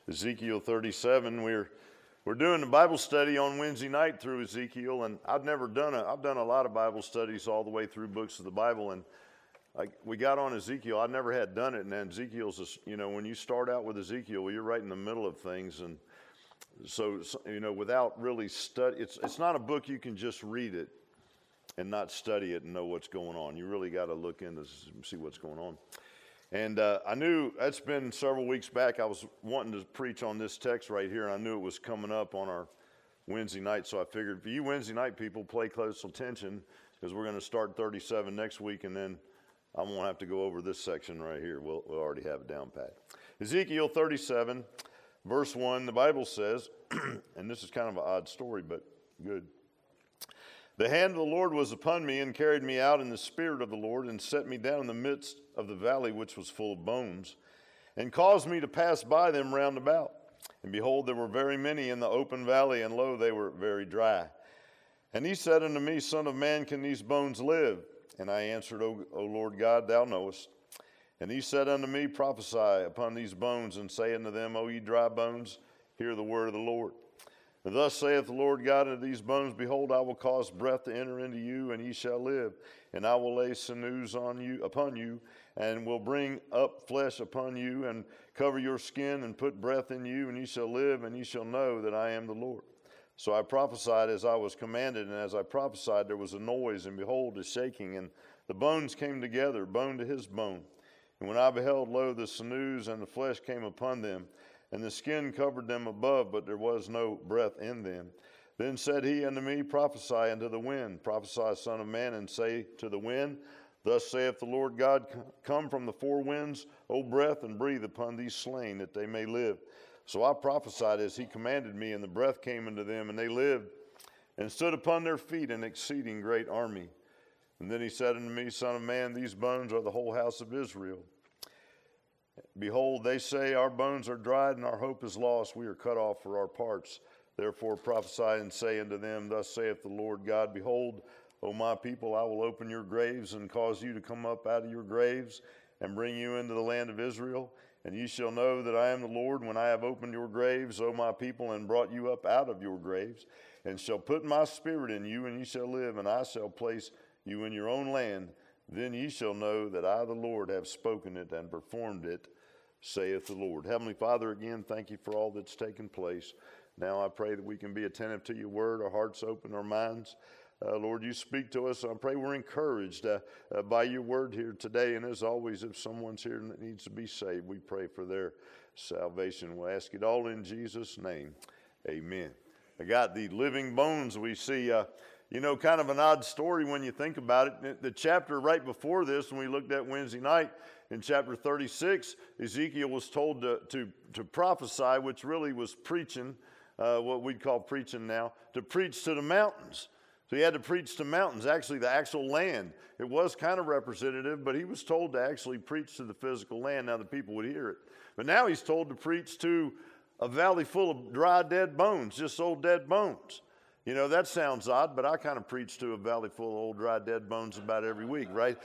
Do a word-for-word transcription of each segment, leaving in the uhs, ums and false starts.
Ezekiel thirty-seven. We're we're doing a Bible study on Wednesday night through Ezekiel, and I've never done a I've done a lot of Bible studies all the way through books of the Bible, and like we got on Ezekiel. I never had done it, and then Ezekiel's a, you know when you start out with Ezekiel, well, you're right in the middle of things, and so, so you know without really study, it's it's not a book you can just read it and not study it and know what's going on. You really got to look in to see what's going on. And uh, I knew that's been several weeks back. I was wanting to preach on this text right here, and I knew it was coming up on our Wednesday night. So I figured for you Wednesday night people, play close attention because we're going to start thirty-seven next week, and then I won't have to go over this section right here. We'll, we'll already have it down pat. Ezekiel thirty-seven, verse one, the Bible says, and this is kind of an odd story, but good. The hand of the Lord was upon me and carried me out in the spirit of the Lord and set me down in the midst of the valley which was full of bones and caused me to pass by them round about. And behold, there were very many in the open valley, and lo, they were very dry. And he said unto me, Son of man, can these bones live? And I answered, O, o Lord God, thou knowest. And he said unto me, Prophesy upon these bones, and say unto them, O ye dry bones, hear the word of the Lord. And thus saith the Lord God unto these bones, Behold, I will cause breath to enter into you, and ye shall live. And I will lay sinews on you, upon you, and will bring up flesh upon you, and cover your skin, and put breath in you, and ye shall live, and ye shall know that I am the Lord. So I prophesied as I was commanded, and as I prophesied there was a noise, and behold, a shaking, and the bones came together, bone to his bone. And when I beheld, lo, the sinews and the flesh came upon them, and the skin covered them above, but there was no breath in them. Then said he unto me, Prophesy unto the wind, prophesy, son of man, and say to the wind, Thus saith the Lord God, Come from the four winds, O breath, and breathe upon these slain, that they may live. So I prophesied as he commanded me, and the breath came into them, and they lived, and stood upon their feet, an exceeding great army. And then he said unto me, Son of man, these bones are the whole house of Israel. Behold, they say, Our bones are dried, and our hope is lost. We are cut off for our parts. Therefore prophesy and say unto them, Thus saith the Lord God, Behold, O my people, I will open your graves, and cause you to come up out of your graves, and bring you into the land of Israel. And ye shall know that I am the Lord, when I have opened your graves, O my people, and brought you up out of your graves, and shall put my spirit in you, and ye shall live, and I shall place you in your own land. Then ye shall know that I, the Lord, have spoken it and performed it, saith the Lord. Heavenly Father, again, thank you for all that's taken place. Now I pray that we can be attentive to your word, our hearts open, our minds. Uh, Lord, you speak to us. I pray we're encouraged uh, uh, by your word here today. And as always, if someone's here that needs to be saved, we pray for their salvation. We'll ask it all in Jesus' name. Amen. I got the living bones we see. Uh, You know, kind of an odd story when you think about it. The chapter right before this, when we looked at Wednesday night, in chapter thirty-six, Ezekiel was told to, to, to prophesy, which really was preaching, uh, what we'd call preaching now, to preach to the mountains. So he had to preach to mountains, actually the actual land. It was kind of representative, but he was told to actually preach to the physical land. Now the people would hear it. But now he's told to preach to a valley full of dry, dead bones, just old dead bones. You know, that sounds odd, but I kind of preach to a valley full of old, dry, dead bones about every week, right?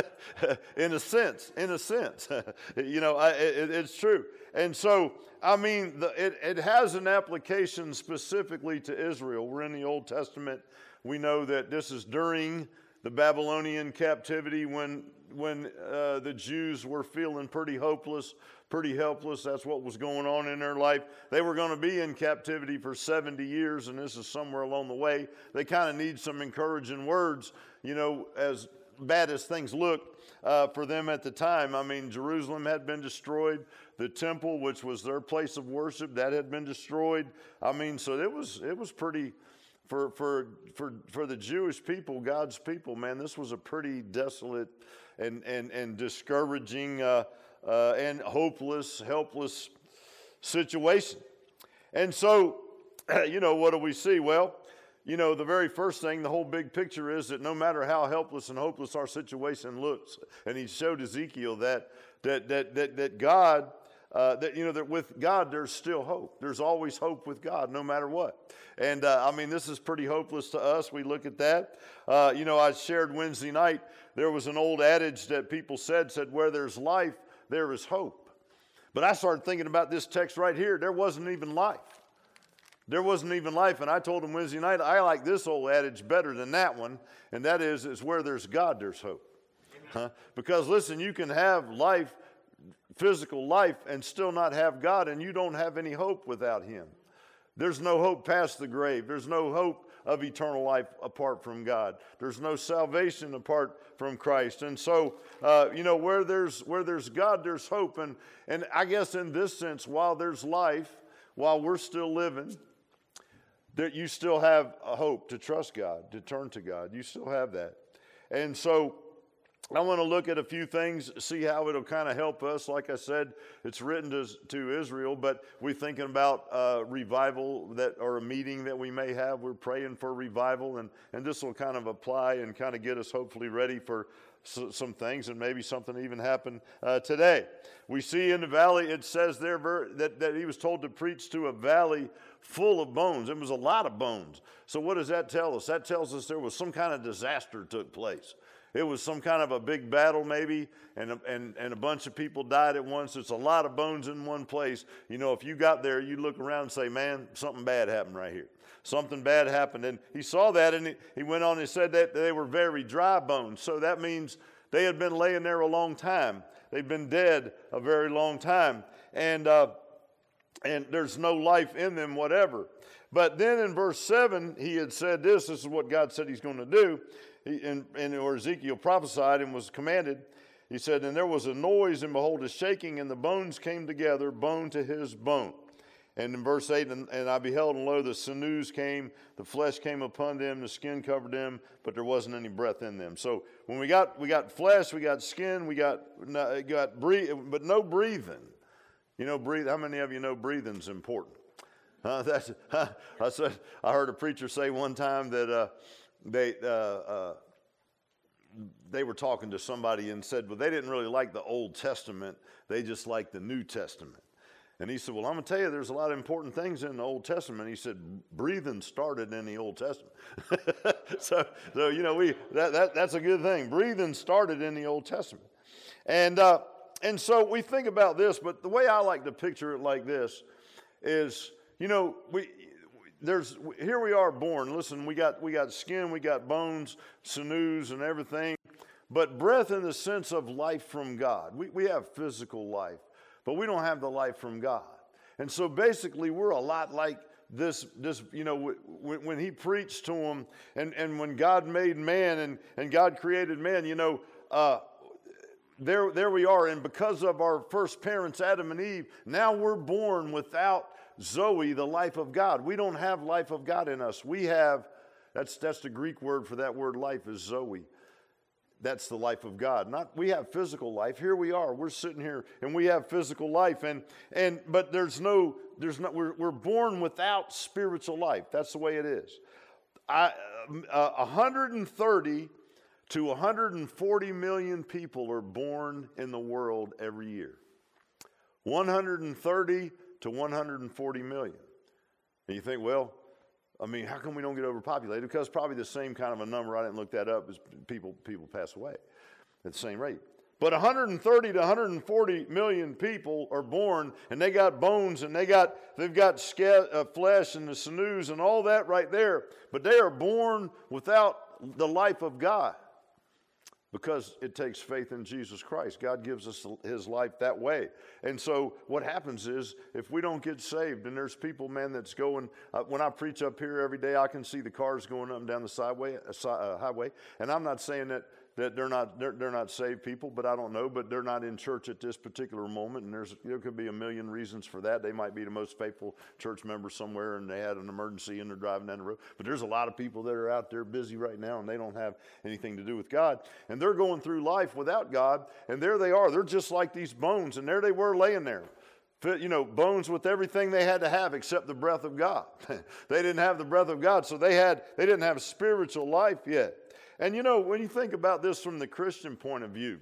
in a sense, in a sense. you know, I, it, it's true. And so, I mean, the, it, it has an application specifically to Israel. We're in the Old Testament. We know that this is during the Babylonian captivity when, when uh, the Jews were feeling pretty hopeless, pretty helpless. That's what was going on in their life. They were going to be in captivity for seventy years, and this is somewhere along the way. They kind of need some encouraging words, you know, as bad as things looked uh, for them at the time. I mean, Jerusalem had been destroyed. The temple, which was their place of worship, that had been destroyed. I mean, so it was it was pretty, for for for for the Jewish people, God's people, man, this was a pretty desolate and and and discouraging uh, uh, and hopeless, helpless situation. And so, you know, what do we see? Well, you know, the very first thing, the whole big picture is that no matter how helpless and hopeless our situation looks, and he showed Ezekiel that that that that that God. Uh, that, you know, that with God, there's still hope. There's always hope with God, no matter what. And, uh, I mean, this is pretty hopeless to us. We look at that. Uh, you know, I shared Wednesday night, there was an old adage that people said, said, where there's life, there is hope. But I started thinking about this text right here. There wasn't even life. There wasn't even life. And I told him Wednesday night, I like this old adage better than that one. And that is, is where there's God, there's hope. Huh? Because listen, you can have life, physical life, and still not have God, and you don't have any hope without him. There's no hope past the grave. There's no hope of eternal life apart from God. There's no salvation apart from Christ. And so, uh, you know, where there's where there's God, there's hope. And, and I guess in this sense, while there's life, while we're still living, that you still have a hope to trust God, to turn to God. You still have that. And so I want to look at a few things, see how it'll kind of help us. Like I said, it's written to, to Israel, but we're thinking about uh, revival that, or a meeting that we may have. We're praying for revival, and, and this will kind of apply and kind of get us hopefully ready for so, some things, and maybe something even happen uh, today. We see in the valley, it says there that, that he was told to preach to a valley full of bones. It was a lot of bones. So what does that tell us? That tells us there was some kind of disaster took place. It was some kind of a big battle maybe, and, and, and a bunch of people died at once. It's a lot of bones in one place. You know, if you got there, you look around and say, man, something bad happened right here. Something bad happened. And he saw that, and he, he went on and said that they were very dry bones. So that means they had been laying there a long time. They'd been dead a very long time. And, uh, and there's no life in them, whatever. But then in verse seven, he had said this. This is what God said he's going to do. He, and, and or Ezekiel prophesied and was commanded. He said, and there was a noise, and behold, a shaking, and the bones came together, bone to his bone. And in verse eight, and, and I beheld, and lo, the sinews came, the flesh came upon them, the skin covered them, but there wasn't any breath in them. So when we got we got flesh, we got skin, we got got breathe, but no breathing. You know, breathe. How many of you know breathing's important? Uh, that's I said. I heard a preacher say one time that. Uh, They uh, uh, they were talking to somebody and said, well, they didn't really like the Old Testament. They just liked the New Testament. And he said, well, I'm going to tell you, there's a lot of important things in the Old Testament. He said, breathing started in the Old Testament. so, so, you know, we that, that that's a good thing. Breathing started in the Old Testament. And, uh, and so we think about this, but the way I like to picture it like this is, you know, we... There's here we are born. Listen, we got we got skin, we got bones, sinews, and everything. But breath in the sense of life from God. We we have physical life, but we don't have the life from God. And so basically, we're a lot like this. This you know when, when he preached to them, and and when God made man and and God created man, you know. Uh, there there we are, and because of our first parents, Adam and Eve, now we're born without Zoe, the life of God. We don't have life of God in us. We have, that's that's the Greek word for that word life is Zoe. That's the life of God. Not we have physical life. Here we are. We're sitting here and we have physical life. And and but there's no, there's not, we're we're born without spiritual life. That's the way it is. I uh, one hundred thirty to one hundred forty million people are born in the world every year. one hundred thirty to one hundred forty million. And you think, well, I mean, how come we don't get overpopulated? Because probably the same kind of a number, I didn't look that up, as people people pass away at the same rate. But one hundred thirty to one hundred forty million people are born, and they got bones, and they got they've got sca- uh, flesh and the sinews and all that right there. But they are born without the life of God. Because it takes faith in Jesus Christ. God gives us his life that way. And so what happens is, if we don't get saved, and there's people, man, that's going, uh, when I preach up here every day, I can see the cars going up and down the sideway, uh, uh, highway. And I'm not saying that that they're not they're, they're not saved people, but I don't know, but they're not in church at this particular moment, and there's there could be a million reasons for that. They might be the most faithful church member somewhere, and they had an emergency and they're driving down the road. But there's a lot of people that are out there busy right now, and they don't have anything to do with God, and they're going through life without God, and there they are. They're just like these bones, and there they were laying there. You know, bones with everything they had to have except the breath of God. They didn't have the breath of God, so they had they didn't have spiritual life yet. And you know, when you think about this from the Christian point of view,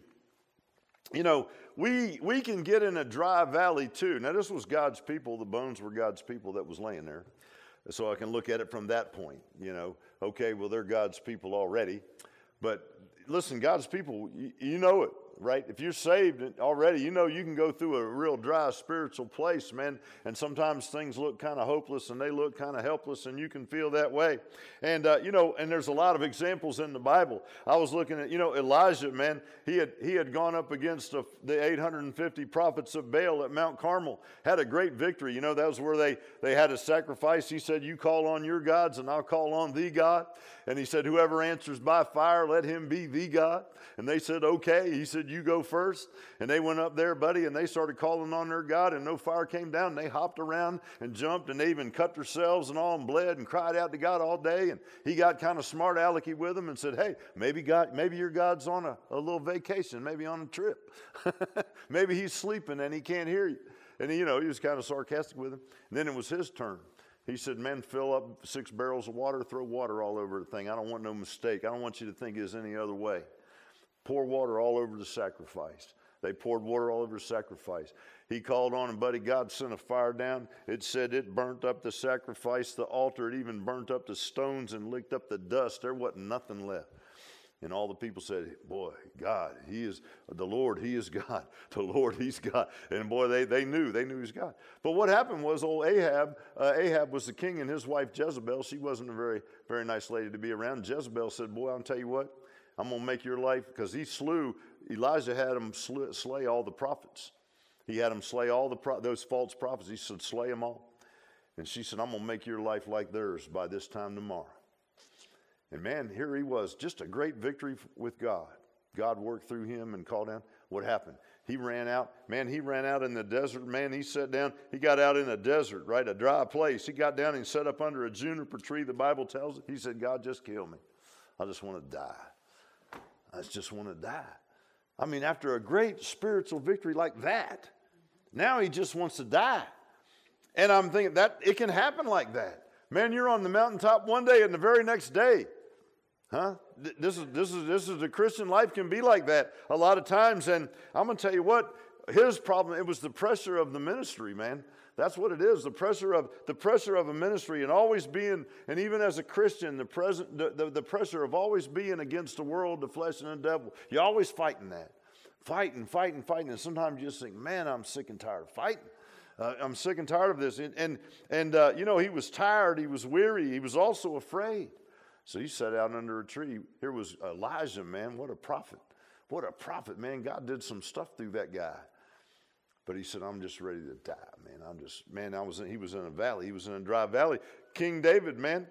you know, we we can get in a dry valley too. Now, this was God's people. The bones were God's people that was laying there. So I can look at it from that point, you know. Okay, well, they're God's people already. But listen, God's people, you, you know it. right? If you're saved already, you know you can go through a real dry spiritual place, man. And sometimes things look kind of hopeless and they look kind of helpless, and you can feel that way. And, uh, you know, and there's a lot of examples in the Bible. I was looking at, you know, Elijah, man, he had, he had gone up against the, the eight hundred fifty prophets of Baal at Mount Carmel, had a great victory. You know, that was where they, they had a sacrifice. He said, you call on your gods and I'll call on the God. And he said, whoever answers by fire, let him be the God. And they said, okay. He said, you go first. And they went up there, buddy, and they started calling on their God, and no fire came down. And they hopped around and jumped, and they even cut themselves and all and bled and cried out to God all day. And he got kind of smart alecky with them and said, hey, maybe God, maybe your God's on a, a little vacation, maybe on a trip. Maybe he's sleeping and he can't hear you. And, you know, he was kind of sarcastic with him. And then it was his turn. He said, man, fill up six barrels of water, throw water all over the thing. I don't want no mistake. I don't want you to think it's any other way. Pour water all over the sacrifice. They poured water all over the sacrifice. He called on him, buddy. God sent a fire down. It said it burnt up the sacrifice, the altar. It even burnt up the stones and licked up the dust. There wasn't nothing left. And all the people said, boy, God, he is, the Lord, he is God. The Lord, he's God. And boy, they, they knew, they knew he was God. But what happened was old Ahab, uh, Ahab was the king, and his wife Jezebel, she wasn't a very, very nice lady to be around. Jezebel said, boy, I'll tell you what, I'm going to make your life, because he slew, Elijah had him slay, slay all the prophets. He had him slay all the pro- those false prophets. He said, slay them all. And she said, I'm going to make your life like theirs by this time tomorrow. And man, here he was, just a great victory with God. God worked through him and called down. What happened? He ran out. Man, he ran out in the desert. Man, he sat down. He got out in a desert, right, a dry place. He got down and sat up under a juniper tree, the Bible tells it. He said, God, just kill me. I just want to die. I just want to die. I mean, after a great spiritual victory like that, now he just wants to die. And I'm thinking that it can happen like that. Man, you're on the mountaintop one day and the very next day, huh? This is this is this is the Christian life can be like that a lot of times. And I'm gonna tell you what, his problem, it was the pressure of the ministry, man. That's what it is, the pressure of the pressure of a ministry, and always being, and even as a Christian, the present the, the, the pressure of always being against the world, the flesh, and the devil. You're always fighting that. Fighting, fighting, fighting. And sometimes you just think, man, I'm sick and tired of fighting. Uh, I'm sick and tired of this. And, and, and uh, you know, he was tired. He was weary. He was also afraid. So he sat out under a tree. Here was Elijah, man. What a prophet. What a prophet, man. God did some stuff through that guy. But he said, I'm just ready to die, man. I'm just, man, I was in, he was in a valley. He was in a dry valley. King David, man,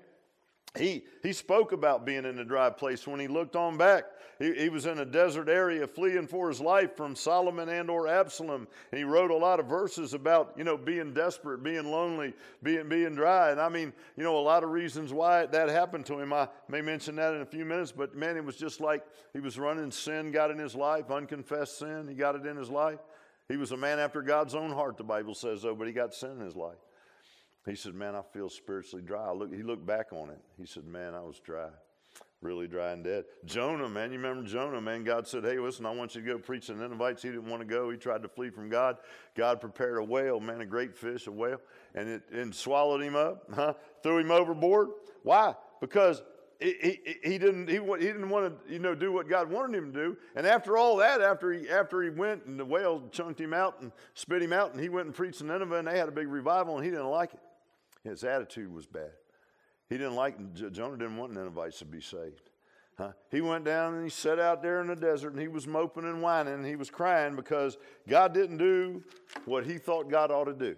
he he spoke about being in a dry place when he looked on back. He, he was in a desert area fleeing for his life from Solomon and or Absalom. And he wrote a lot of verses about, you know, being desperate, being lonely, being being dry. And I mean, you know, a lot of reasons why that happened to him. I may mention that in a few minutes. But, man, it was just like he was running. Sin got in his life, unconfessed sin. He got it in his life. He was a man after God's own heart, the Bible says, though, but he got sin in his life. He said, man, I feel spiritually dry. Look, he looked back on it. He said, man, I was dry, really dry and dead. Jonah, man, you remember Jonah, man? God said, hey, listen, I want you to go preach to the Ninevites. He didn't want to go. He tried to flee from God. God prepared a whale, man, a great fish, a whale, and it and swallowed him up, huh? Threw him overboard. Why? Because He, he, he didn't he, he didn't want to, you know, do what God wanted him to do. And after all that, after he after he went and the whale chunked him out and spit him out, and he went and preached in Nineveh, and they had a big revival, and he didn't like it. His attitude was bad. He didn't like, Jonah didn't want Ninevites to be saved. Huh? He went down and he sat out there in the desert, and he was moping and whining, and he was crying because God didn't do what he thought God ought to do.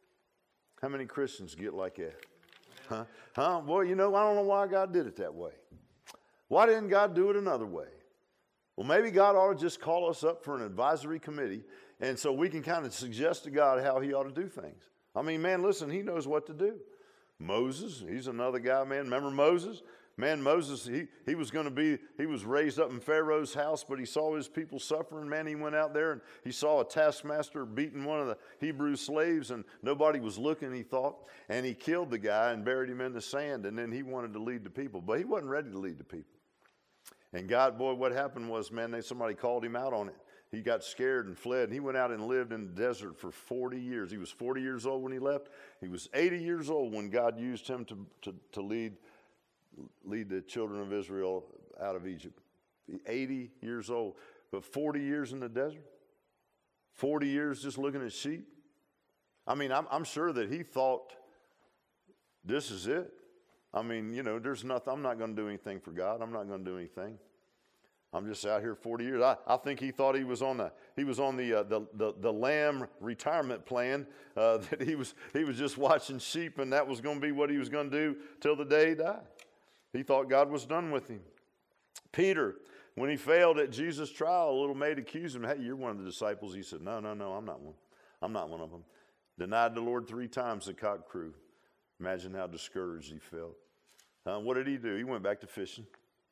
How many Christians get like that? Huh? Huh? Well, you know, I don't know why God did it that way. Why didn't God do it another way? Well, maybe God ought to just call us up for an advisory committee, and so we can kind of suggest to God how he ought to do things. I mean, man, listen, he knows what to do. Moses, he's another guy, man. Remember Moses? Man, Moses, he, he was going to be, he was raised up in Pharaoh's house, but he saw his people suffering. Man, he went out there and he saw a taskmaster beating one of the Hebrew slaves, and nobody was looking, he thought. And he killed the guy and buried him in the sand, and then he wanted to lead the people. But he wasn't ready to lead the people. And God, boy, what happened was, man, they, somebody called him out on it. He got scared and fled, and he went out and lived in the desert for forty years. He was forty years old when he left. He was eighty years old when God used him to, to, to lead lead the children of Israel out of Egypt. eighty years old. But forty years in the desert? forty years just looking at sheep? I mean, I'm, I'm sure that he thought, this is it. I mean, you know, there's nothing, I'm not going to do anything for God. I'm not going to do anything. I'm just out here forty years. I, I think he thought he was on the he was on the uh, the, the the lamb retirement plan. Uh, that he was he was just watching sheep, and that was going to be what he was going to do till the day he died. He thought God was done with him. Peter, when he failed at Jesus' trial, a little maid accused him. Hey, you're one of the disciples. He said, No, no, no, I'm not one. I'm not one of them. Denied the Lord three times. The cock crew. Imagine how discouraged he felt. Uh, what did he do? He went back to fishing.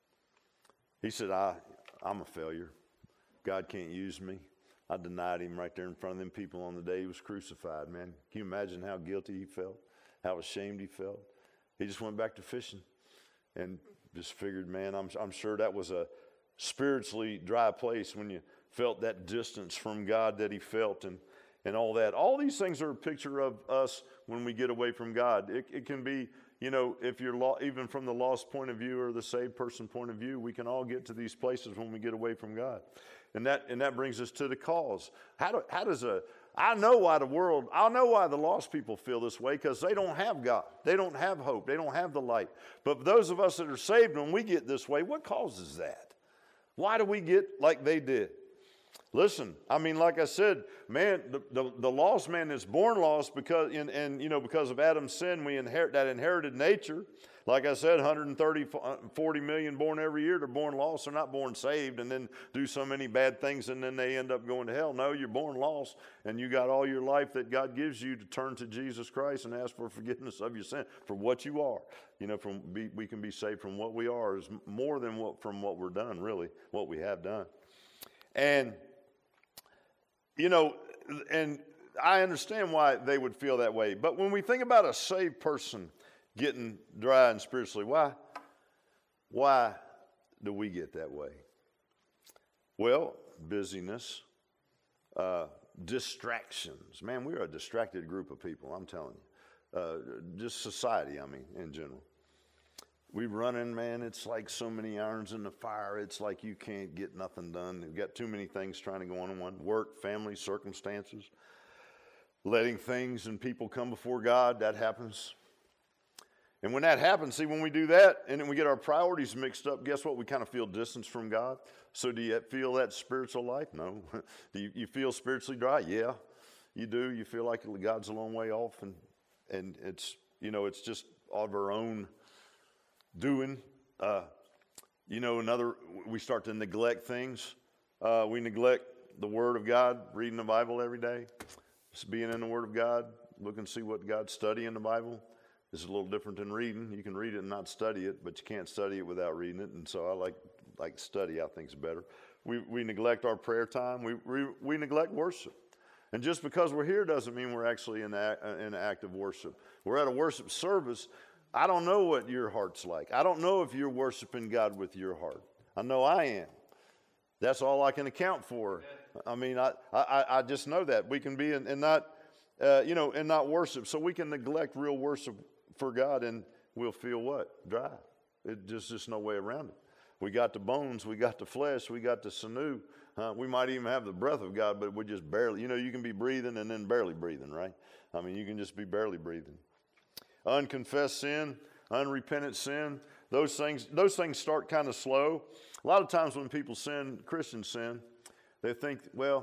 He said, I, I'm a failure. God can't use me. I denied him right there in front of them people on the day he was crucified, man. Can you imagine how guilty he felt? How ashamed he felt? He just went back to fishing and just figured, man, I'm, I'm sure that was a spiritually dry place when you felt that distance from God that he felt and, and all that. All these things are a picture of us when we get away from God. It, it can be, you know, if you're lo- even from the lost point of view or the saved person point of view, we can all get to these places when we get away from God. And that and that brings us to the cause. How do, how does a, I know why the world, I know why the lost people feel this way, because they don't have God. They don't have hope. They don't have the light. But those of us that are saved, when we get this way, what causes that? Why do we get like they did? Listen, I mean, like I said, man, the, the, the lost man is born lost because, in, and you know, because of Adam's sin, we inherit that inherited nature. Like I said, one hundred thirty, forty million born every year. They're born lost. They're not born saved and then do so many bad things and then they end up going to hell. No, you're born lost and you got all your life that God gives you to turn to Jesus Christ and ask for forgiveness of your sin for what you are. You know, from be, we can be saved from what we are is more than what from what we're done, really, what we have done. And you know, and I understand why they would feel that way. But when we think about a saved person getting dry and spiritually, why, why do we get that way? Well, busyness, uh, distractions. Man, we're a distracted group of people, I'm telling you. Uh, just society, I mean, in general. We running, man, it's like so many irons in the fire. It's like you can't get nothing done. You've got too many things trying to go on in one. Work, family, circumstances. Letting things and people come before God, that happens. And when that happens, see, when we do that and then we get our priorities mixed up, guess what? We kind of feel distance from God. So do you feel that spiritual life? No. Do you, you feel spiritually dry? Yeah, you do. You feel like God's a long way off and, and it's, you know, it's just of our own doing. Uh, you know, another, we start to neglect things. Uh, we neglect the Word of God, reading the Bible every day, just being in the Word of God, look and see what God's studying in the Bible. This is a little different than reading. You can read it and not study it, but you can't study it without reading it. And so I like like study, I think is better. We we neglect our prayer time. We we, we neglect worship. And just because we're here doesn't mean we're actually in the, in the act of worship. We're at a worship service. I don't know what your heart's like. I don't know if you're worshiping God with your heart. I know I am. That's all I can account for. I mean, I I, I just know that. We can be in, and not, uh, you know, and not worship. So we can neglect real worship for God and we'll feel what? Dry. It just, just no way around it. We got the bones, we got the flesh, we got the sinew. Uh, we might even have the breath of God, but we just barely, you know, you can be breathing and then barely breathing, right? I mean, you can just be barely breathing. Unconfessed sin, unrepentant sin, those things, those things start kind of slow. A lot of times when people sin, Christians sin, they think, well,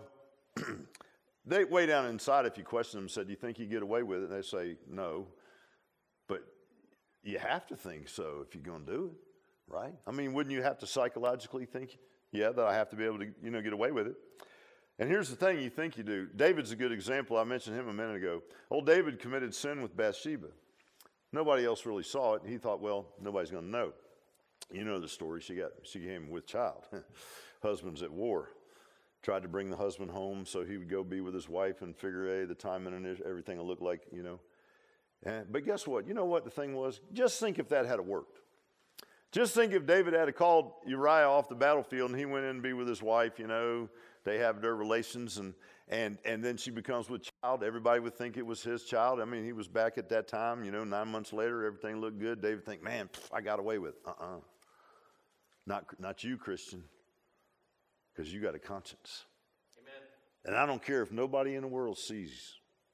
they way down inside, if you question them, said, do you think you get away with it? And they say, no. But you have to think so if you're going to do it, right? I mean, wouldn't you have to psychologically think, yeah, that I have to be able to, you know, get away with it? And here's the thing you think you do. David's a good example. I mentioned him a minute ago. Old David committed sin with Bathsheba. Nobody else really saw it. He thought, well, nobody's going to know. You know the story. She got she came with child. Husband's at war. Tried to bring the husband home so he would go be with his wife and figure, hey, the timing and everything will look like, you know. And, but guess what? You know what the thing was? Just think if that had worked. Just think if David had called Uriah off the battlefield and he went in and be with his wife, you know, they have their relations and and and then she becomes with child. Everybody would think it was his child. I mean, he was back at that time, you know, nine months later, everything looked good. David think, man, pff, I got away with it. Uh-uh. Not, not you, Christian. because you got a conscience. Amen. And I don't care if nobody in the world sees.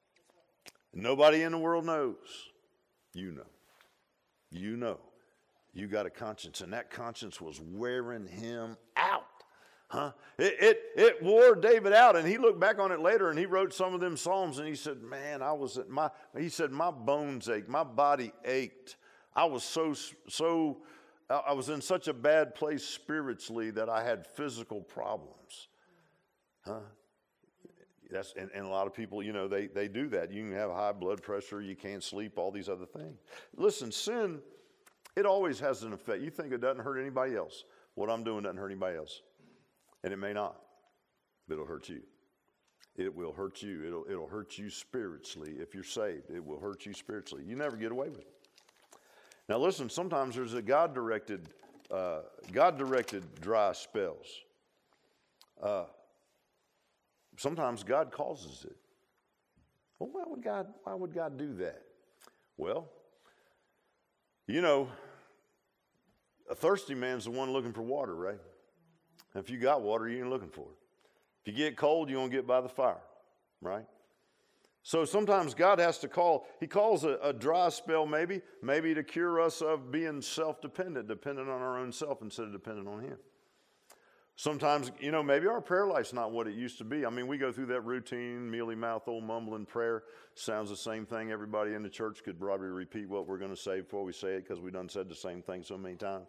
Nobody in the world knows. You know. You know. You got a conscience, and that conscience was wearing him out. Huh? It, it, it wore David out, and he looked back on it later, and he wrote some of them Psalms, and he said, man, I was at my, he said, my bones ached, my body ached. I was so, so, I was in such a bad place spiritually that I had physical problems. Huh? That's, and, and a lot of people, you know, they, they do that. You can have high blood pressure, you can't sleep, all these other things. Listen, sin, it always has an effect. You think it doesn't hurt anybody else. What I'm doing doesn't hurt anybody else. And it may not, but it'll hurt you. It will hurt you. It'll, it'll hurt you spiritually if you're saved. It will hurt you spiritually. You never get away with it. Now listen, sometimes there's a God-directed, uh, God-directed dry spells. Uh, sometimes God causes it. Well, why would God, why would God do that? Well, you know, a thirsty man's the one looking for water, right? If you got water, you ain't looking for it. If you get cold, you won't get by the fire, right? So sometimes God has to call. He calls a, a dry spell maybe, maybe to cure us of being self-dependent, dependent on our own self instead of dependent on him. Sometimes, you know, maybe our prayer life's not what it used to be. I mean, we go through that routine, mealy mouth, old mumbling prayer. Sounds the same thing. Everybody in the church could probably repeat what we're going to say before we say it because we done said the same thing so many times.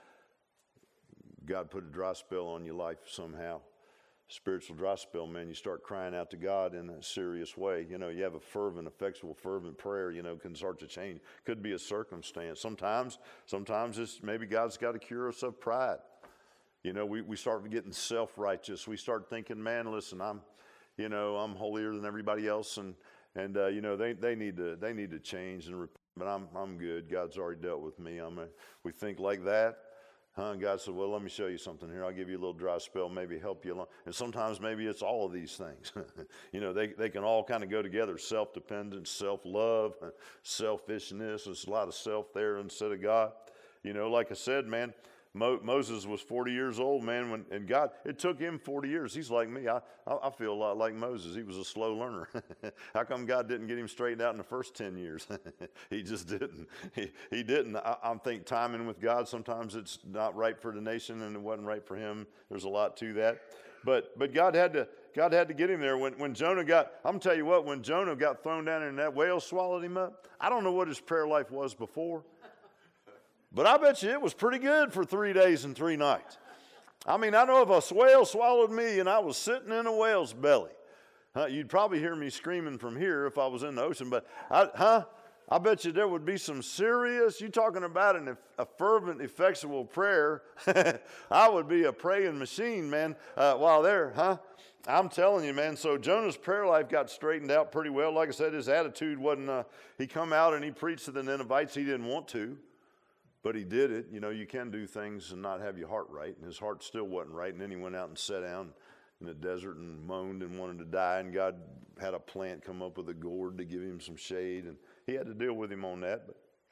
God put a dry spell on your life somehow. Spiritual dry spell, man, you start crying out to God in a serious way. You know, you have a fervent, effectual, fervent prayer, you know, can start to change. Could be a circumstance. Sometimes, sometimes it's maybe God's got to cure us of pride. You know, we, we start getting self-righteous. We start thinking, man, listen, I'm, you know, I'm holier than everybody else. And, and uh, you know, they, they need to, they need to change and repent. But I'm, I'm good. God's already dealt with me. I'm a, we think like that. Huh? And God said, well, let me show you something here. I'll give you a little dry spell, maybe help you along. And sometimes maybe it's all of these things. You know, they, they can all kind of go together. Self-dependence, self-love, selfishness. There's a lot of self there instead of God. You know, like I said, man, Mo- Moses was forty years old, man, when, and God, it took him forty years. He's like me. I, I, I feel a lot like Moses. He was a slow learner. How come God didn't get him straightened out in the first ten years? He just didn't. He, he didn't. I, I think timing with God, sometimes it's not right for the nation and it wasn't right for him. There's a lot to that. But but God had to God had to get him there. When, when Jonah got, I'm going to tell you what, when Jonah got thrown down and that whale swallowed him up, I don't know what his prayer life was before. But I bet you it was pretty good for three days and three nights. I mean, I know if a whale swallowed me and I was sitting in a whale's belly, huh, you'd probably hear me screaming from here if I was in the ocean. But, I, huh, I bet you there would be some serious, you talking about an, a fervent, effectual prayer. I would be a praying machine, man, uh, while there, huh? I'm telling you, man. So Jonah's prayer life got straightened out pretty well. Like I said, his attitude wasn't, uh, he come out and he preached to the Ninevites. He didn't want to. But he did it. You know, you can do things and not have your heart right. And his heart still wasn't right. And then he went out and sat down in the desert and moaned and wanted to die. And God had a plant come up with a gourd to give him some shade. And he had to deal with him on that. But,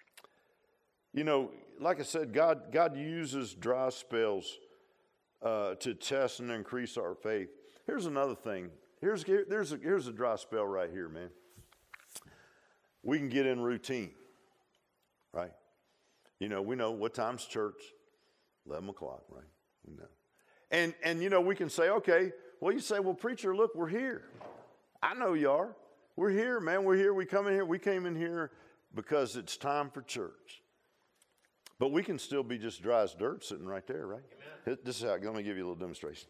you know, like I said, God, God uses dry spells uh, to test and increase our faith. Here's another thing. Here's, here's, a, here's a dry spell right here, man. We can get in routine, right? You know, we know what time's church, eleven o'clock, right? We know. And, and, you know, we can say, okay, well, you say, well, preacher, look, we're here. I know you are. We're here, man. We're here. We come in here. We came in here because it's time for church. But we can still be just dry as dirt sitting right there, right? Amen. This is how, let me give you a little demonstration.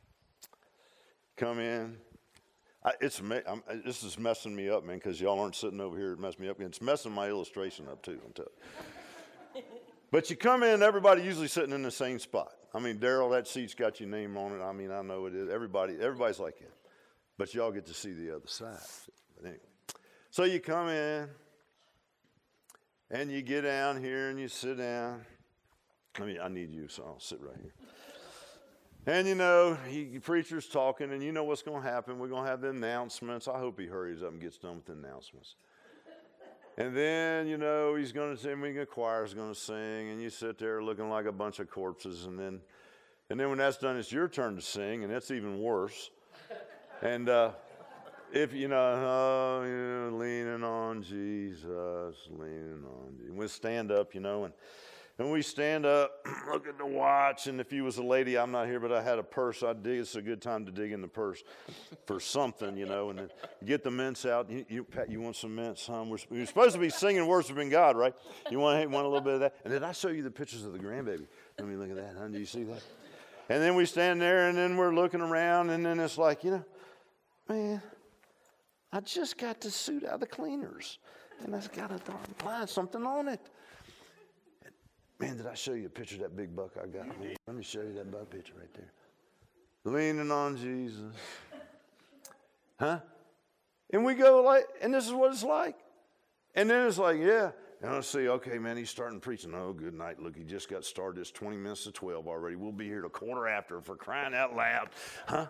Come in. I, it's I'm, This is messing me up, man, because y'all aren't sitting over here to mess me up. It's messing my illustration up, too, I'm telling you. But you come in, everybody usually sitting in the same spot. I mean, Daryl, that seat's got your name on it. I mean, I know it is. Everybody, everybody's like that. But y'all get to see the other side. But anyway, so you come in, and you get down here, and you sit down. I mean, I need you, so I'll sit right here. And, you know, he, the preacher's talking, and you know what's going to happen. We're going to have the announcements. I hope he hurries up and gets done with the announcements. And then, you know, he's going to sing, the choir's going to sing, and you sit there looking like a bunch of corpses. And then, And then when that's done, it's your turn to sing, and it's even worse. And uh, if, you know, oh, you know, leaning on Jesus, leaning on Jesus. We'll stand up, you know, and, and we stand up, look at the watch, and if you was a lady, I'm not here, but I had a purse, I'd dig, it's a good time to dig in the purse for something, you know, and then get the mints out. You, you, Pat, you want some mints, huh? We're, we're supposed to be singing, worshiping God, right? You want, hey, want a little bit of that? And did I show you the pictures of the grandbaby? Let me look at that, huh? Do you see that? And then we stand there, and then we're looking around, and then it's like, you know, man, I just got the suit out of the cleaners, and it's got a darn line, something on it. Man, did I show you a picture of that big buck I got? Let me show you that buck picture right there. Leaning on Jesus. Huh? And we go like, and this is what it's like. And then it's like, yeah. And I see, okay, man, he's starting preaching. Oh, good night. Look, he just got started. It's twenty minutes to twelve already. We'll be here a quarter after for crying out loud. Huh?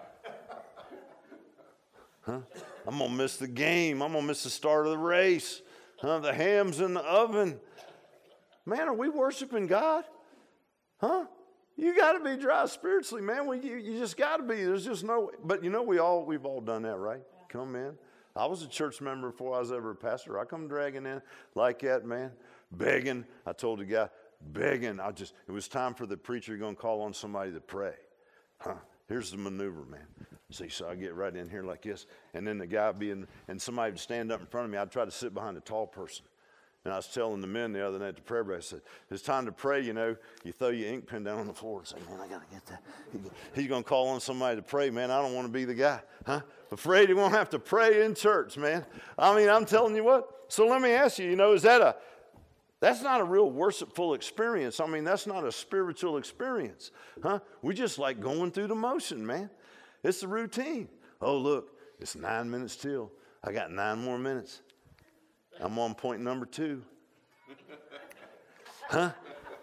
Huh? I'm going to miss the game. I'm going to miss the start of the race. Huh? The ham's in the oven. Man, are we worshiping God? Huh? You got to be dry spiritually, man. We, you, you just got to be. There's just no, but you know, we all, we've all done that, right? Come in. I was a church member before I was ever a pastor. I come dragging in like that, man, begging. I told the guy, begging. I just, it was time for the preacher going to call on somebody to pray. Huh? Here's the maneuver, man. See, so I get right in here like this, and then the guy being, and somebody would stand up in front of me. I'd try to sit behind a tall person. And I was telling the men the other night at the prayer break, I said, it's time to pray, you know. You throw your ink pen down on the floor and say, man, I got to get that. He's going to call on somebody to pray, man. I don't want to be the guy. Huh? Afraid he won't have to pray in church, man. I mean, I'm telling you what. So let me ask you, you know, is that a, that's not a real worshipful experience. I mean, that's not a spiritual experience. Huh? We just like going through the motion, man. It's the routine. Oh, look, it's nine minutes till. I got nine more minutes. I'm on point number two. Huh?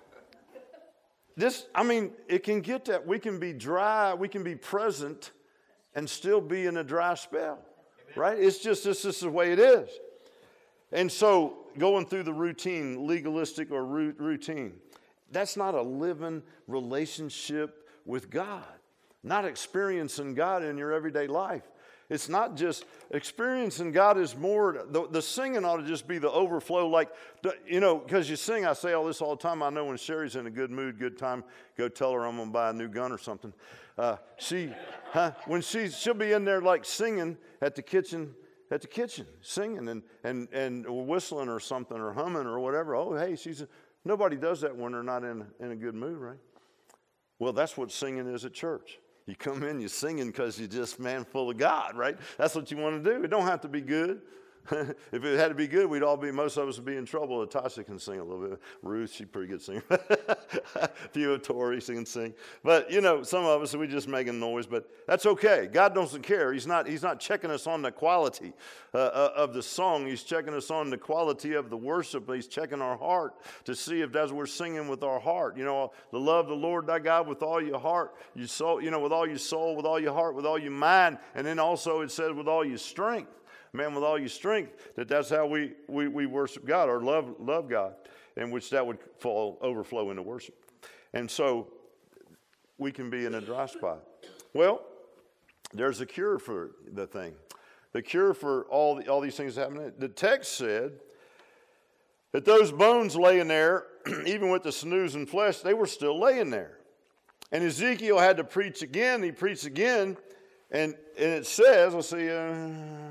This, I mean, it can get that. We can be dry, we can be present and still be in a dry spell. Amen. Right? It's just, this is the way it is. And so going through the routine, legalistic or routine, that's not a living relationship with God. Not experiencing God in your everyday life. It's not just experiencing God is more, the, the singing ought to just be the overflow. Like, you know, because you sing, I say all this all the time. I know when Sherry's in a good mood, good time, go tell her I'm going to buy a new gun or something. Uh, she, huh, when she, she'll be in there like singing at the kitchen, at the kitchen, singing and, and, and whistling or something or humming or whatever. Oh, hey, she's, a, nobody does that when they're not in, in a good mood, right? Well, that's what singing is at church. You come in, you're singing because you're just, man, full of God, right? That's what you want to do. It don't have to be good. If it had to be good, we'd all be, most of us would be in trouble. Tasha can sing a little bit. Ruth, she's a pretty good singer. A few of Tori can sing. But, you know, some of us, we just making noise, but that's okay. God doesn't care. He's not, he's not checking us on the quality uh, of the song. He's checking us on the quality of the worship. He's checking our heart to see if that's what we're singing with our heart. You know, to love the Lord thy God with all your heart, your soul, you know, with all your soul, with all your heart, with all your mind. And then also it says with all your strength. Man, with all your strength, that that's how we, we, we worship God or love love God, in which that would fall overflow into worship. And so we can be in a dry spot. Well, there's a cure for the thing. The cure for all the, all these things happening. The text said that those bones laying there, even with the sinews and flesh, they were still laying there. And Ezekiel had to preach again. He preached again, and and it says, let's see. Uh,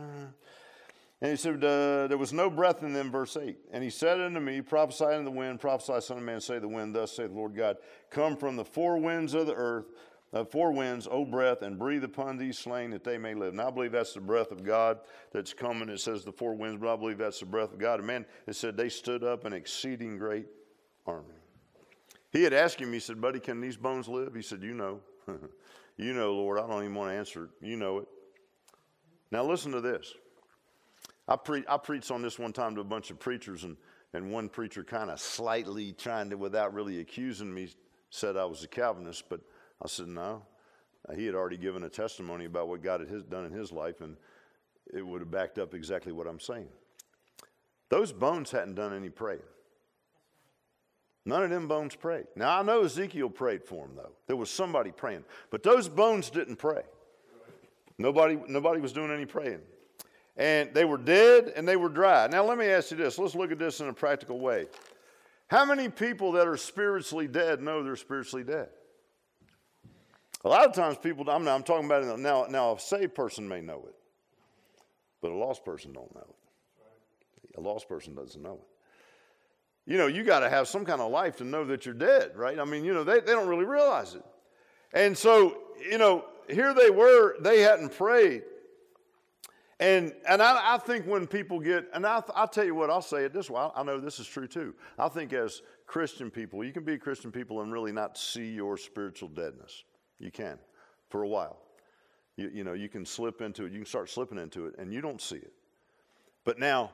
And he said, uh, there was no breath in them, verse eight. And he said unto me, prophesy in the wind, prophesy, son of man, say the wind, thus saith the Lord God, come from the four winds of the earth, uh, four winds, O breath, and breathe upon these slain that they may live. And I believe that's the breath of God that's coming. It says the four winds, but I believe that's the breath of God. And man, it said they stood up an exceeding great army. He had asked him, he said, buddy, can these bones live? He said, you know. You know, Lord, I don't even want to answer it. You know it. Now listen to this. I, pre- I preached on this one time to a bunch of preachers, and, and one preacher kind of slightly trying to, without really accusing me, said I was a Calvinist, but I said no. He had already given a testimony about what God had his, done in his life, and it would have backed up exactly what I'm saying. Those bones hadn't done any praying. None of them bones prayed. Now, I know Ezekiel prayed for them, though. There was somebody praying. But those bones didn't pray. Nobody, nobody was doing any praying. And they were dead and they were dry. Now, let me ask you this. Let's look at this in a practical way. How many people that are spiritually dead know they're spiritually dead? A lot of times people, I'm, I'm talking about it now, now a saved person may know it, but a lost person don't know it. A lost person doesn't know it. You know, you got to have some kind of life to know that you're dead, right? I mean, you know, they, they don't really realize it. And so, you know, here they were, they hadn't prayed. And and I, I think when people get, and I, I'll tell you what, I'll say it this way, I, I know this is true too. I think as Christian people, you can be Christian people and really not see your spiritual deadness. You can, for a while. You, you know, you can slip into it, you can start slipping into it, and you don't see it. But now,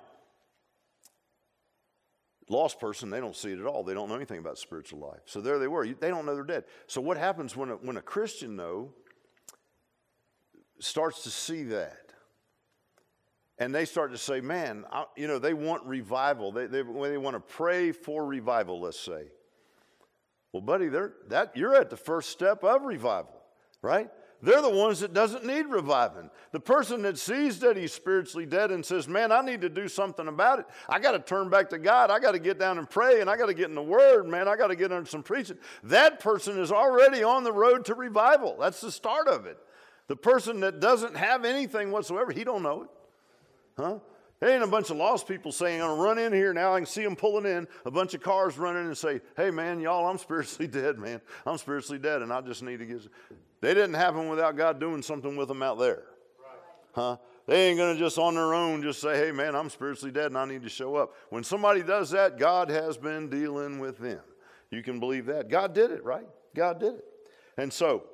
lost person, they don't see it at all. They don't know anything about spiritual life. So there they were. They don't know they're dead. So what happens when a, when a Christian, though, starts to see that? And they start to say, man, I, you know, they want revival. They, they, they want to pray for revival, let's say. Well, buddy, they're, that, you're at the first step of revival, right? They're the ones that doesn't need reviving. The person that sees that he's spiritually dead and says, man, I need to do something about it. I got to turn back to God. I got to get down and pray, and I got to get in the Word, man. I got to get under some preaching. That person is already on the road to revival. That's the start of it. The person that doesn't have anything whatsoever, he don't know it. Huh? There ain't a bunch of lost people saying, I'm going to run in here now. I can see them pulling in, a bunch of cars running and say, hey, man, y'all, I'm spiritually dead, man. I'm spiritually dead, and I just need to get... They didn't happen without God doing something with them out there. Huh? They ain't going to just on their own just say, hey, man, I'm spiritually dead, and I need to show up. When somebody does that, God has been dealing with them. You can believe that. God did it, right? God did it. And so...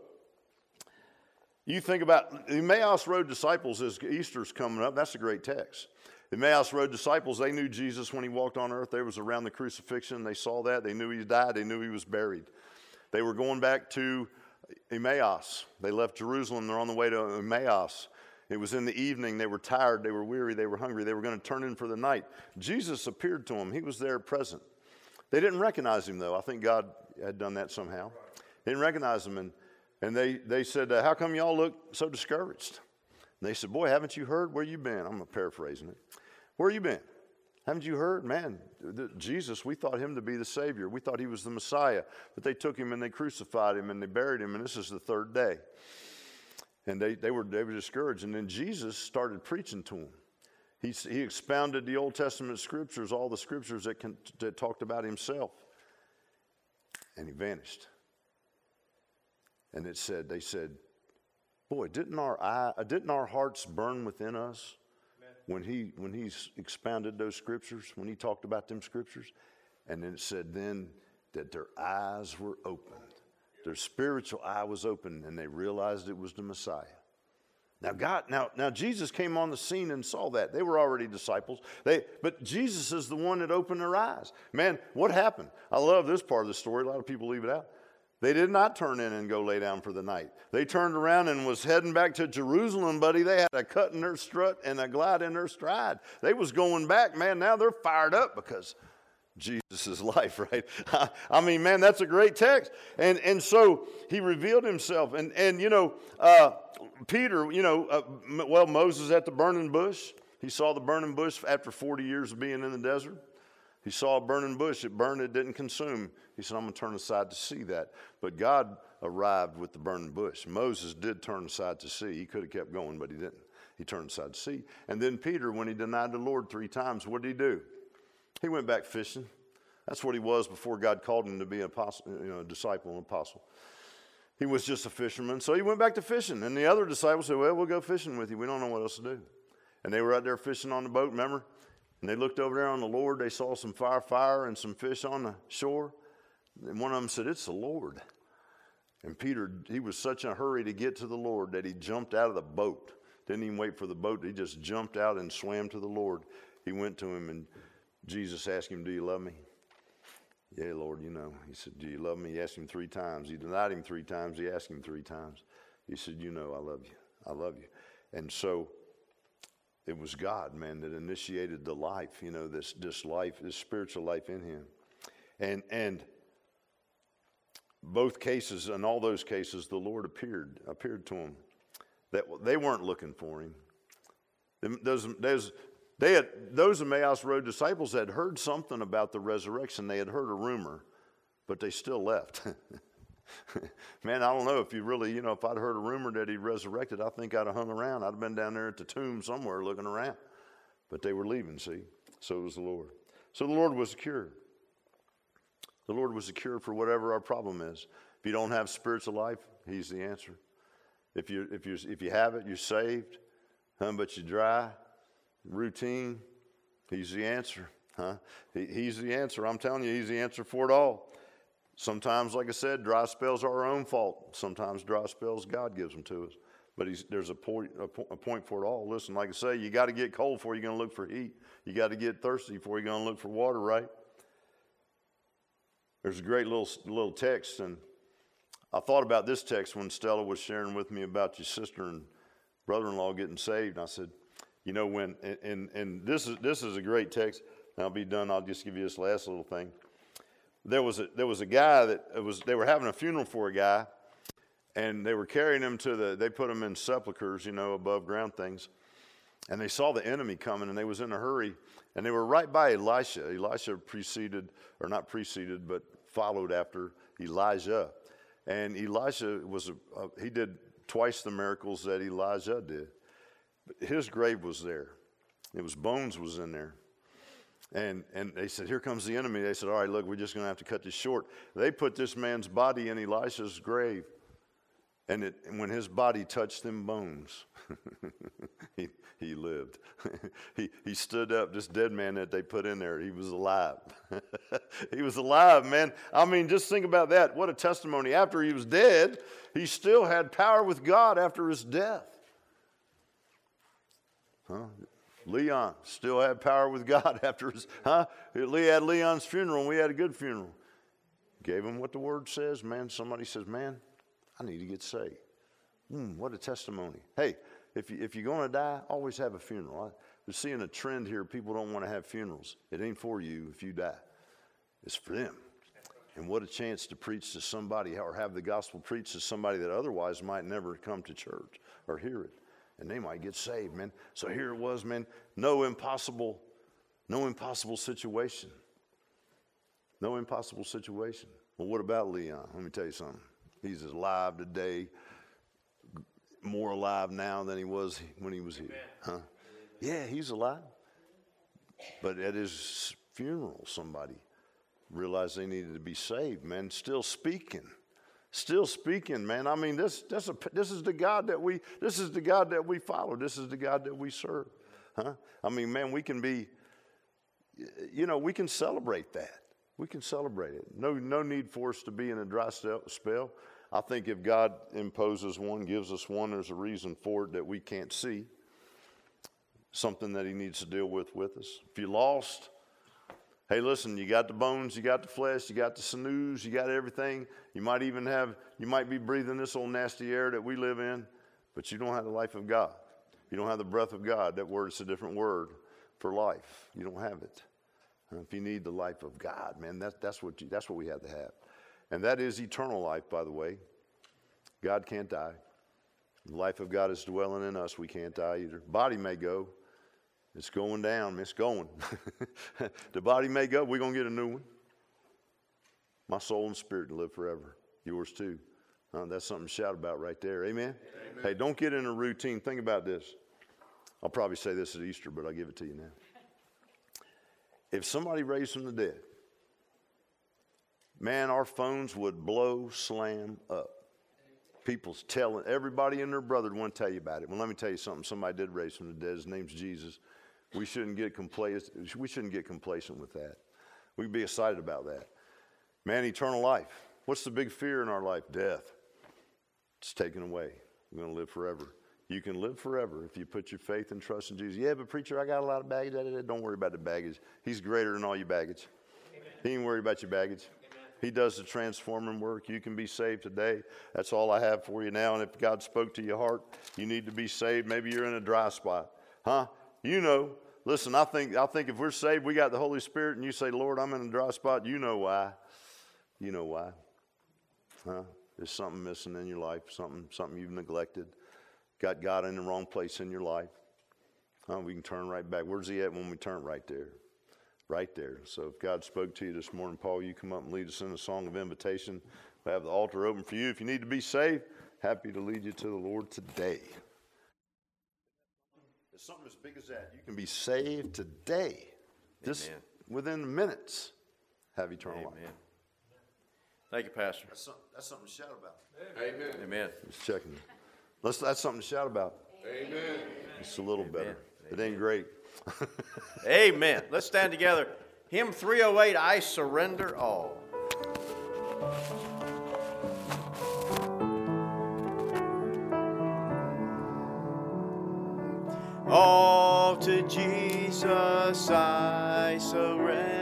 You think about the Emmaus Road disciples as Easter's coming up. That's a great text. The Emmaus Road disciples, they knew Jesus when he walked on earth. They was around the crucifixion. They saw that. They knew he died. They knew he was buried. They were going back to Emmaus. They left Jerusalem. They're on the way to Emmaus. It was in the evening. They were tired. They were weary. They were hungry. They were going to turn in for the night. Jesus appeared to them. He was there present. They didn't recognize him, though. I think God had done that somehow. They didn't recognize him, and And they, they said, uh, how come y'all look so discouraged? And they said, boy, haven't you heard? Where you been? I'm paraphrasing it. Where you been? Haven't you heard? Man, the, Jesus, we thought him to be the Savior. We thought he was the Messiah. But they took him and they crucified him and they buried him. And this is the third day. And they, they, were, they were discouraged. And then Jesus started preaching to them. He, he expounded the Old Testament scriptures, all the scriptures that, can, that talked about himself. And he vanished. And it said, they said, boy, didn't our eye, didn't our hearts burn within us when he when he expounded those scriptures, when he talked about them scriptures? And then it said then that their eyes were opened. Their spiritual eye was open, and they realized it was the Messiah. Now God, now, now Jesus came on the scene and saw that. They were already disciples. They, but Jesus is the one that opened their eyes. Man, what happened? I love this part of the story. A lot of people leave it out. They did not turn in and go lay down for the night. They turned around and was heading back to Jerusalem, buddy. They had a cut in their strut and a glide in their stride. They was going back, man. Now they're fired up because Jesus' life, right? I mean, man, that's a great text. And and so he revealed himself. And, and you know, uh, Peter, you know, uh, well, Moses at the burning bush. He saw the burning bush after forty years of being in the desert. He saw a burning bush. It burned. It didn't consume. He said, I'm going to turn aside to see that. But God arrived with the burning bush. Moses did turn aside to see. He could have kept going, but he didn't. He turned aside to see. And then Peter, when he denied the Lord three times, what did he do? He went back fishing. That's what he was before God called him to be an apostle, you know, a disciple, an apostle. He was just a fisherman. So he went back to fishing. And the other disciples said, well, we'll go fishing with you. We don't know what else to do. And they were out there fishing on the boat, remember? And they looked over there on the Lord. They saw some fire, fire and some fish on the shore. And one of them said, it's the Lord. And Peter, he was such a hurry to get to the Lord that he jumped out of the boat. Didn't even wait for the boat. He just jumped out and swam to the Lord. He went to him, and Jesus asked him, do you love me? Yeah, Lord, you know. He said, do you love me? He asked him three times. He denied him three times. He asked him three times. He said, you know, I love you. I love you. And so it was God, man, that initiated the life, you know, this, this life, this spiritual life in him. And, and both cases, in all those cases, the Lord appeared, appeared to them. That they weren't looking for him. Those, those, they had, those Emmaus Road disciples had heard something about the resurrection. They had heard a rumor, but they still left. Man, I don't know if you really, you know, if I'd heard a rumor that he resurrected, I think I'd have hung around. I'd have been down there at the tomb somewhere looking around. But they were leaving, see? So was the Lord. So the Lord was a cure. The Lord was a cure for whatever our problem is. If you don't have spiritual life, he's the answer. If you if you if you have it, you're saved, huh? But you're dry, routine, he's the answer, huh? He, he's the answer. I'm telling you, he's the answer for it all. Sometimes, like I said, dry spells are our own fault. Sometimes dry spells, God gives them to us. But he's, there's a point, a, po- a point for it all. Listen, like I say, you got to get cold before you're going to look for heat. You got to get thirsty before you're going to look for water, right? There's a great little little text, and I thought about this text when Stella was sharing with me about your sister and brother-in-law getting saved. And I said, you know, when and, and and this is this is a great text. And I'll be done. I'll just give you this last little thing. There was a there was a guy that it was they were having a funeral for a guy, and they were carrying him to the they put him in sepulchers, you know, above ground things, and they saw the enemy coming, and they was in a hurry, and they were right by Elisha. Elisha preceded, or not preceded, but followed after Elijah. And Elisha was, a, a, he did twice the miracles that Elijah did. But his grave was there. It was bones was in there. And and they said, here comes the enemy. They said, all right, look, we're just going to have to cut this short. They put this man's body in Elisha's grave. And, it, and when his body touched them bones, he, he lived. he, he stood up, this dead man that they put in there, he was alive. He was alive, man. I mean, just think about that. What a testimony. After he was dead, he still had power with God after his death. Huh? Leon still had power with God after his, huh? We had Leon's funeral, and we had a good funeral. Gave him what the word says, man. Somebody says, man, I need to get saved. Mm, what a testimony. Hey, if, you, if you're going to die, always have a funeral. I, we're seeing a trend here. People don't want to have funerals. It ain't for you if you die. It's for them. And what a chance to preach to somebody or have the gospel preached to somebody that otherwise might never come to church or hear it. And they might get saved, man. So here it was, man. No impossible, no impossible situation. No impossible situation. Well, what about Leon? Let me tell you something. He's alive today, more alive now than he was when he was here. Huh? Yeah, he's alive. But at his funeral, somebody realized they needed to be saved, man. Still speaking. Still speaking, man. I mean, this this, a, this is the God that we this is the God that we follow. This is the God that we serve. Huh? I mean, man, we can be, you know, we can celebrate that. We can celebrate it. No, no need for us to be in a dry spell. I think if God imposes one, gives us one, there's a reason for it that we can't see. Something that he needs to deal with with us. If you're lost, hey, listen, you got the bones, you got the flesh, you got the sinews, you got everything. You might even have, you might be breathing this old nasty air that we live in, but you don't have the life of God. You don't have the breath of God. That word is a different word for life. You don't have it. And if you need the life of God, man, that's, that's, what you, that's what we have to have. And that is eternal life, by the way. God can't die. The life of God is dwelling in us. We can't die either. Body may go. It's going down. It's going. The body may go. We're going to get a new one. My soul and spirit to live forever. Yours too. Uh, that's something to shout about right there. Amen? Amen? Hey, don't get in a routine. Think about this. I'll probably say this at Easter, but I'll give it to you now. If somebody raised from the dead, man, our phones would blow slam up. People's telling, everybody and their brother want to tell you about it. Well, let me tell you something. Somebody did raise from the dead. His name's Jesus. We shouldn't get complacent. We shouldn't get complacent with that. We can be excited about that. Man, eternal life. What's the big fear in our life? Death. It's taken away. We're going to live forever. You can live forever if you put your faith and trust in Jesus. Yeah, but preacher, I got a lot of baggage. Don't worry about the baggage. He's greater than all your baggage. Amen. He ain't worried about your baggage. Amen. He does the transforming work. You can be saved today. That's all I have for you now. And if God spoke to your heart, you need to be saved. Maybe you're in a dry spot. Huh? You know, listen, I think I think if we're saved, we got the Holy Spirit, and you say, Lord, I'm in a dry spot, you know why. You know why. Huh? There's something missing in your life, something something you've neglected. Got God in the wrong place in your life. Huh? We can turn right back. Where's he at when we turn? Right there. Right there. So if God spoke to you this morning, Paul, you come up and lead us in a song of invitation. We have the altar open for you. If you need to be saved, happy to lead you to the Lord today. It's something as big as that. You can be saved today. Just Amen. Within minutes, have eternal Amen. Life. Thank you, Pastor. That's something, that's something to shout about. Amen. Amen. Just checking. Let's, that's something to shout about. Amen. It's a little Amen. better. Amen. It ain't great. Amen. Let's stand together. Hymn three oh eight, I Surrender All. All to Jesus I surrender.